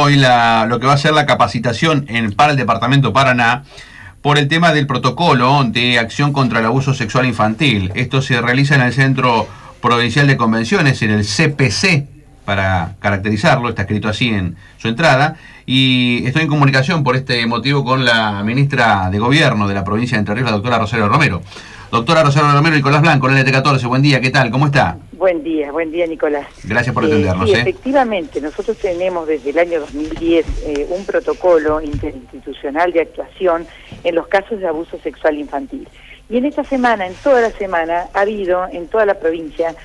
hoy lo que va a ser la capacitación para el Departamento Paraná por el tema del protocolo de acción contra el abuso sexual infantil. Esto se realiza en el Centro Provincial de Convenciones, en el CPC, para caracterizarlo, está escrito así en su entrada, y estoy en comunicación por este motivo con la ministra de Gobierno de la provincia de Entre Ríos, la doctora Rosario Romero. Doctora Rosario Romero, Nicolás Blanco, en LT14, buen día, ¿qué tal? ¿Cómo está? Buen día Nicolás. Gracias por atendernos. Sí, efectivamente, nosotros tenemos desde el año 2010 un protocolo interinstitucional de actuación en los casos de abuso sexual infantil. Y en esta semana, en toda la semana, ha habido en toda la provincia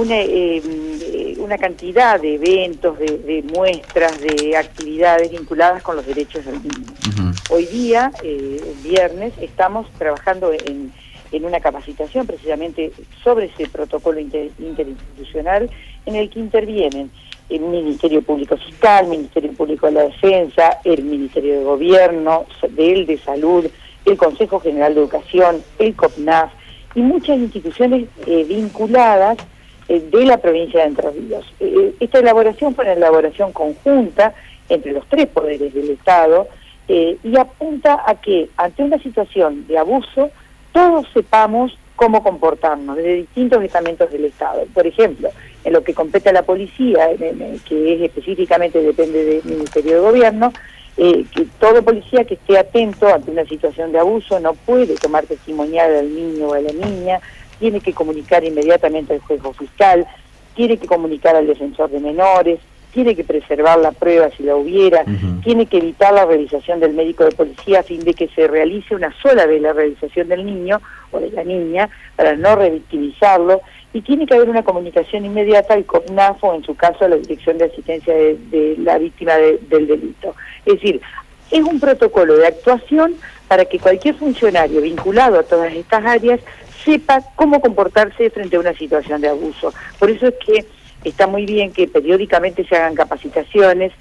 una cantidad de eventos, de muestras, de actividades vinculadas con los derechos del niño. Hoy día, viernes, estamos trabajando en una capacitación precisamente sobre ese protocolo interinstitucional en el que intervienen el Ministerio Público Fiscal, Ministerio Público de la Defensa, el Ministerio de Gobierno, de Salud, el Consejo General de Educación, el COPNAF y muchas instituciones vinculadas de la provincia de Entre Ríos. Esta elaboración fue una elaboración conjunta entre los tres poderes del Estado y apunta a que ante una situación de abuso todos sepamos cómo comportarnos desde distintos estamentos del Estado. Por ejemplo, en lo que compete a la policía, que es específicamente depende del Ministerio de Gobierno, que todo policía que esté atento ante una situación de abuso no puede tomar testimonial al niño o a la niña, tiene que comunicar inmediatamente al juez o fiscal, tiene que comunicar al defensor de menores, tiene que preservar la prueba si la hubiera, tiene que evitar la realización del médico de policía a fin de que se realice una sola vez la realización del niño o de la niña para no revictimizarlo, y tiene que haber una comunicación inmediata al COPNAF o en su caso a la Dirección de Asistencia de la Víctima del Delito. Es decir, es un protocolo de actuación para que cualquier funcionario vinculado a todas estas áreas sepa cómo comportarse frente a una situación de abuso. Por eso es que está muy bien que periódicamente se hagan capacitaciones,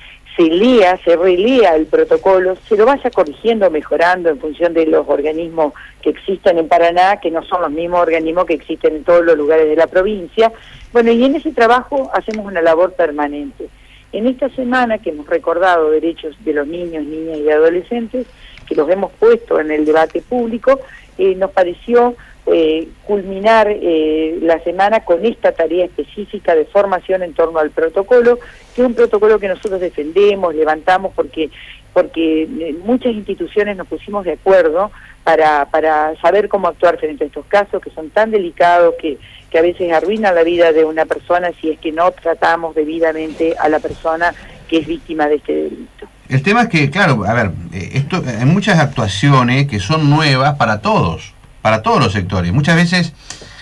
se relea el protocolo, se lo vaya corrigiendo, mejorando en función de los organismos que existen en Paraná, que no son los mismos organismos que existen en todos los lugares de la provincia. Bueno, y en ese trabajo hacemos una labor permanente. En esta semana que hemos recordado derechos de los niños, niñas y adolescentes, que los hemos puesto en el debate público, nos pareció culminar la semana con esta tarea específica de formación en torno al protocolo, que es un protocolo que nosotros defendemos, levantamos, porque muchas instituciones nos pusimos de acuerdo para saber cómo actuar frente a estos casos que son tan delicados, que a veces arruinan la vida de una persona si es que no tratamos debidamente a la persona que es víctima de este delito. El tema es que, claro, a ver, hay muchas actuaciones que son nuevas para todos los sectores. Muchas veces,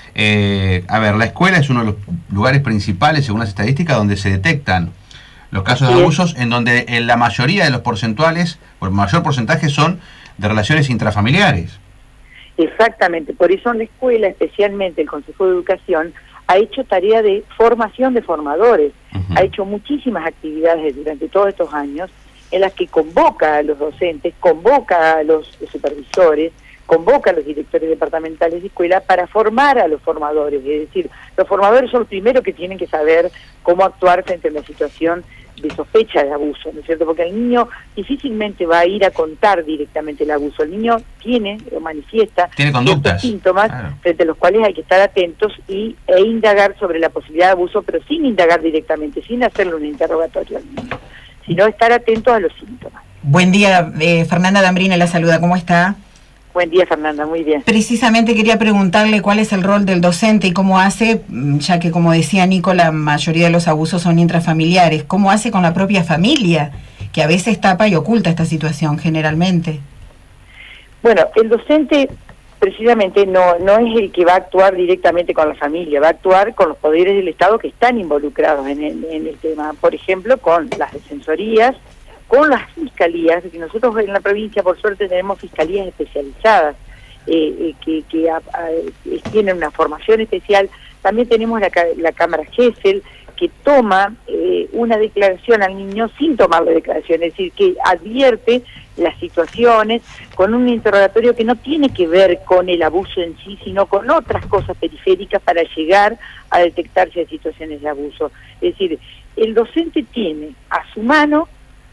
la escuela es uno de los lugares principales, según las estadísticas, donde se detectan los casos de abusos, en donde en la mayoría de los porcentuales, o el mayor porcentaje, son de relaciones intrafamiliares. Exactamente, por eso en la escuela, especialmente el Consejo de Educación, ha hecho tarea de formación de formadores, ha hecho muchísimas actividades durante todos estos años, en las que convoca a los docentes, convoca a los supervisores, convoca a los directores departamentales de escuela para formar a los formadores. Es decir, los formadores son los primeros que tienen que saber cómo actuar frente a una situación de sospecha de abuso, ¿no es cierto? Porque el niño difícilmente va a ir a contar directamente el abuso. El niño manifiesta conductas, síntomas, claro, frente a los cuales hay que estar atentos e indagar sobre la posibilidad de abuso, pero sin indagar directamente, sin hacerle un interrogatorio al niño, sino estar atentos a los síntomas. Buen día, Fernanda Dambrina la saluda, ¿cómo está? Buen día, Fernanda, muy bien. Precisamente quería preguntarle cuál es el rol del docente y cómo hace, ya que como decía Nico, la mayoría de los abusos son intrafamiliares, ¿cómo hace con la propia familia, que a veces tapa y oculta esta situación generalmente? Bueno, el docente precisamente no es el que va a actuar directamente con la familia, va a actuar con los poderes del Estado que están involucrados en el tema, por ejemplo, con las defensorías, con las fiscalías, que nosotros en la provincia por suerte tenemos fiscalías especializadas que tienen una formación especial. También tenemos la Cámara Gesell, que toma una declaración al niño sin tomar la declaración, es decir, que advierte las situaciones con un interrogatorio que no tiene que ver con el abuso en sí, sino con otras cosas periféricas para llegar a detectarse situaciones de abuso. Es decir, el docente tiene a su mano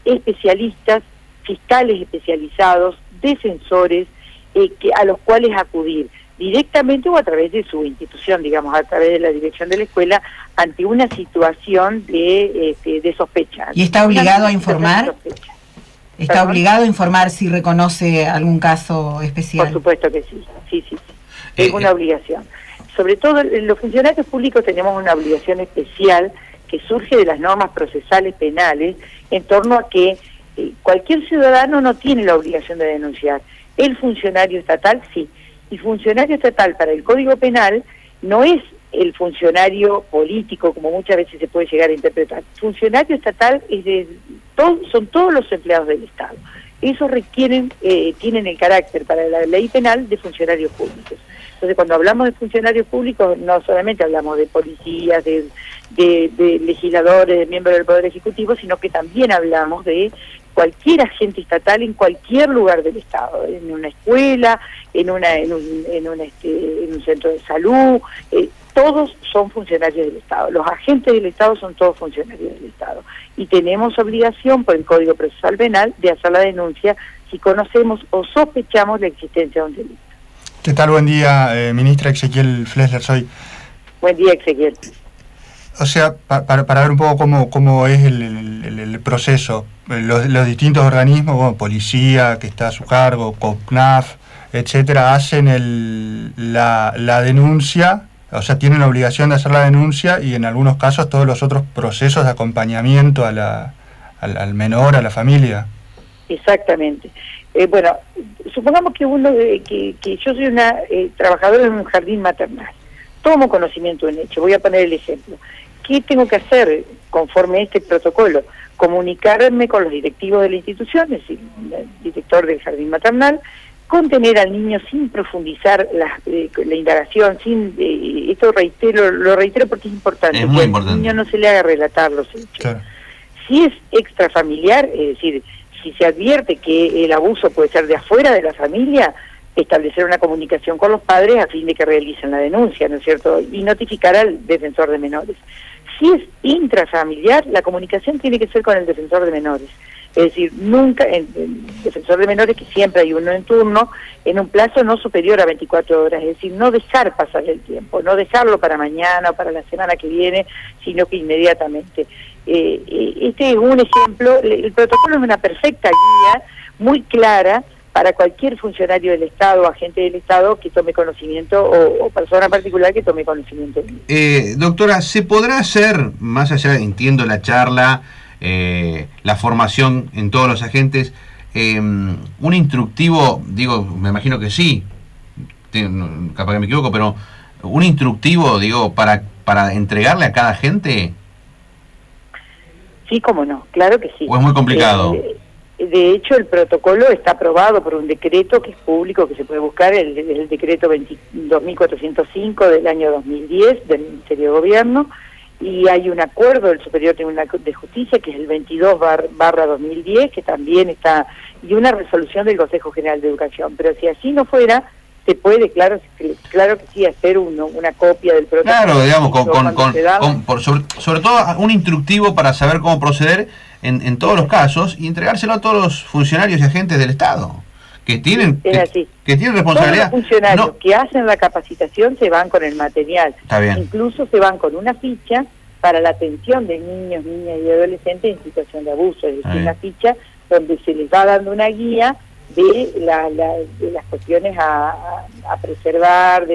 especialistas, fiscales especializados, defensores, a los cuales acudir directamente o a través de su institución, digamos, a través de la dirección de la escuela, ante una situación de sospecha. ¿Y está obligado a informar? ¿Está obligado a informar si reconoce algún caso especial? Por supuesto que sí, sí. Es una obligación. Sobre todo los funcionarios públicos tenemos una obligación especial que surge de las normas procesales penales en torno a que cualquier ciudadano no tiene la obligación de denunciar. El funcionario estatal sí. Y funcionario estatal para el Código Penal no es el funcionario político, como muchas veces se puede llegar a interpretar. Funcionario estatal son todos los empleados del Estado. Esos tienen el carácter para la ley penal de funcionarios públicos. Entonces, cuando hablamos de funcionarios públicos, no solamente hablamos de policías, de legisladores, de miembros del Poder Ejecutivo, sino que también hablamos de cualquier agente estatal en cualquier lugar del Estado, en una escuela, en un centro de salud, todos son funcionarios del Estado. Los agentes del Estado son todos funcionarios del Estado. Y tenemos obligación por el Código Procesal Penal de hacer la denuncia si conocemos o sospechamos la existencia de un delito. ¿Qué tal? Buen día, ministra Ezequiel Flesler soy. Buen día, Ezequiel. O sea, para ver un poco cómo es el proceso, los distintos organismos, bueno, policía, que está a su cargo, COPNAF, etcétera, hacen la denuncia, o sea, tienen la obligación de hacer la denuncia y en algunos casos todos los otros procesos de acompañamiento al menor, a la familia. Exactamente. Bueno, supongamos que que yo soy una trabajadora en un jardín maternal. Tomo conocimiento de un hecho. Voy a poner el ejemplo. ¿Qué tengo que hacer conforme a este protocolo? Comunicarme con los directivos de la institución, es decir, el director del jardín maternal, contener al niño sin profundizar la indagación, esto lo reitero porque es importante, es muy que importante. Al niño no se le haga relatar los hechos. Claro. Si es extrafamiliar, es decir, si se advierte que el abuso puede ser de afuera de la familia, establecer una comunicación con los padres a fin de que realicen la denuncia, ¿no es cierto? Y notificar al defensor de menores. Si es intrafamiliar, la comunicación tiene que ser con el defensor de menores. Es decir, nunca, el defensor de menores, que siempre hay uno en turno, en un plazo no superior a 24 horas. Es decir, no dejar pasar el tiempo, no dejarlo para mañana o para la semana que viene, sino que inmediatamente. Este es un ejemplo. El protocolo es una perfecta guía, muy clara, para cualquier funcionario del Estado, agente del Estado que tome conocimiento o persona particular que tome conocimiento. Doctora, ¿se podrá hacer, más allá, entiendo la charla, la formación en todos los agentes, un instructivo, digo, me imagino que sí, capaz que me equivoco, pero un instructivo, digo, para entregarle a cada agente? Sí, cómo no, claro que sí. ¿O es muy complicado? De hecho, el protocolo está aprobado por un decreto que es público, que se puede buscar, el decreto 2405 del año 2010 del Ministerio de Gobierno, y hay un acuerdo del Superior Tribunal de Justicia, que es el 22/2010, que también está, y una resolución del Consejo General de Educación. Pero si así no fuera, se puede, claro que sí, hacer una copia del protocolo. Claro, digamos, sobre todo un instructivo para saber cómo proceder en todos los casos y entregárselo a todos los funcionarios y agentes del Estado que tienen responsabilidad. Todos los funcionarios que hacen la capacitación se van con el material. Está bien. Incluso se van con una ficha para la atención de niños, niñas y adolescentes en situación de abuso, es decir, una ficha donde se les va dando una guía de las cuestiones a preservar,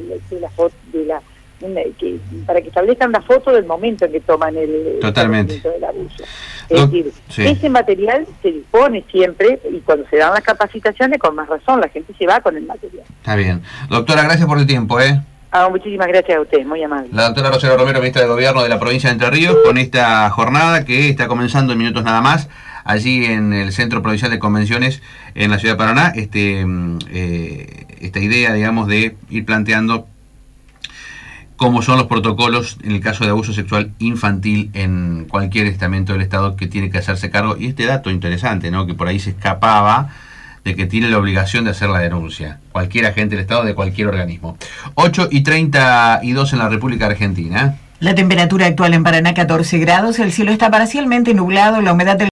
para que establezcan la foto del momento en que toman el Totalmente. Del abuso. Es decir, ese material se dispone siempre, y cuando se dan las capacitaciones, con más razón, la gente se va con el material. Está bien. Doctora, gracias por el tiempo, muchísimas gracias a ustedes, muy amable. La doctora Rosario Romero, ministra de Gobierno de la provincia de Entre Ríos, con esta jornada que está comenzando en minutos nada más, allí en el Centro Provincial de Convenciones en la ciudad de Paraná, esta idea, digamos, de ir planteando cómo son los protocolos en el caso de abuso sexual infantil en cualquier estamento del Estado que tiene que hacerse cargo. Y este dato interesante, ¿no?, que por ahí se escapaba, de que tiene la obligación de hacer la denuncia, cualquier agente del Estado de cualquier organismo. 8:32 en la República Argentina. La temperatura actual en Paraná 14 grados, el cielo está parcialmente nublado, la humedad del